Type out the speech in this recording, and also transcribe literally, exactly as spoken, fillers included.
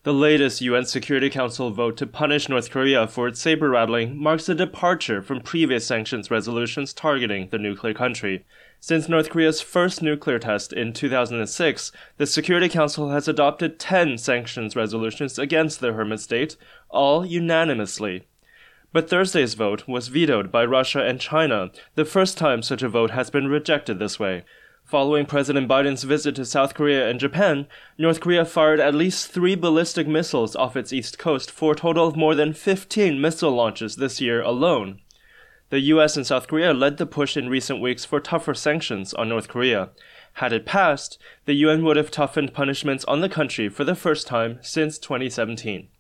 The latest U N Security Council vote to punish North Korea for its saber-rattling marks a departure from previous sanctions resolutions targeting the nuclear country. Since North Korea's first nuclear test in two thousand six, the Security Council has adopted ten sanctions resolutions against the hermit state, all unanimously. But Thursday's vote was vetoed by Russia and China, the first time such a vote has been rejected this way. Following President Biden's visit to South Korea and Japan, North Korea fired at least three ballistic missiles off its east coast for a total of more than fifteen missile launches this year alone. The U S and South Korea led the push in recent weeks for tougher sanctions on North Korea. Had it passed, the U N would have toughened punishments on the country for the first time since twenty seventeen.